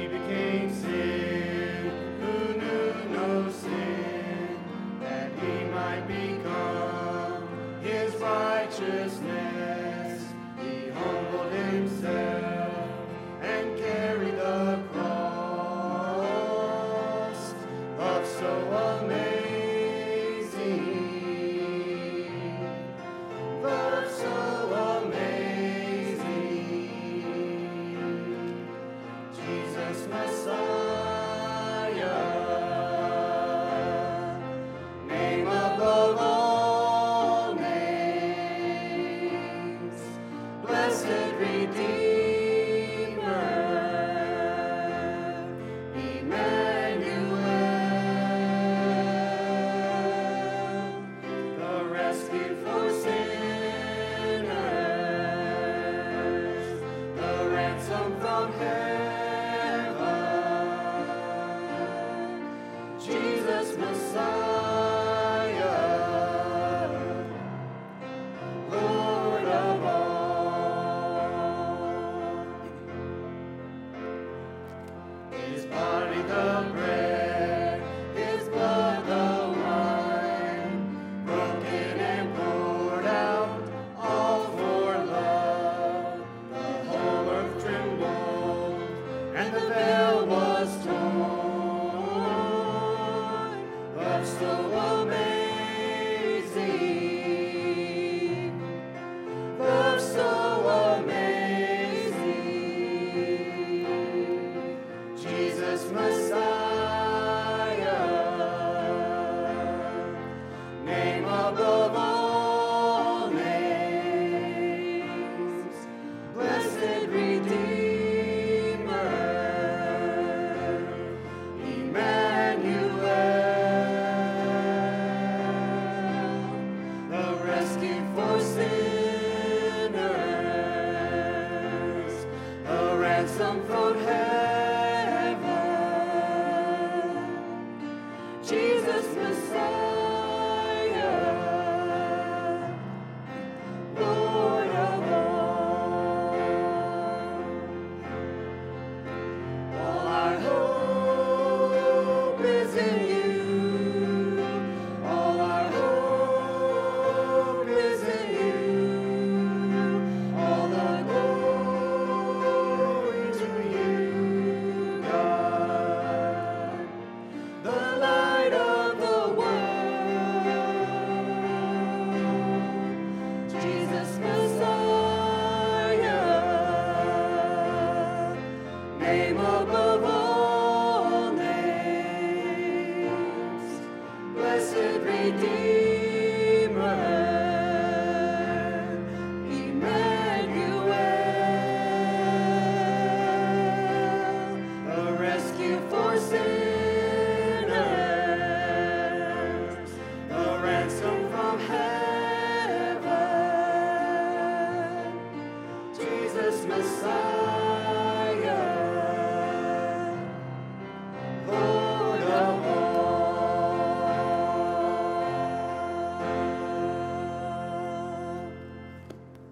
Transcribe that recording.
became sin, who knew no sin, that he might become his righteousness. He humbled himself and carried the cross. Love so amazing, love so amazing. Jesus Messiah, name above all names, blessed Redeemer, Emmanuel, the rescue for sinners, the ransom from heaven, Jesus Messiah, Lord of all. His body the bread, his blood the wine, broken and poured out, all for love. The whole earth trembled, and the veil was torn. Love so amazing, love so amazing. Jesus Messiah, name above all names, blessed Redeemer, Emmanuel, the rescue for sinners, a ransom from heaven, Jesus Messiah.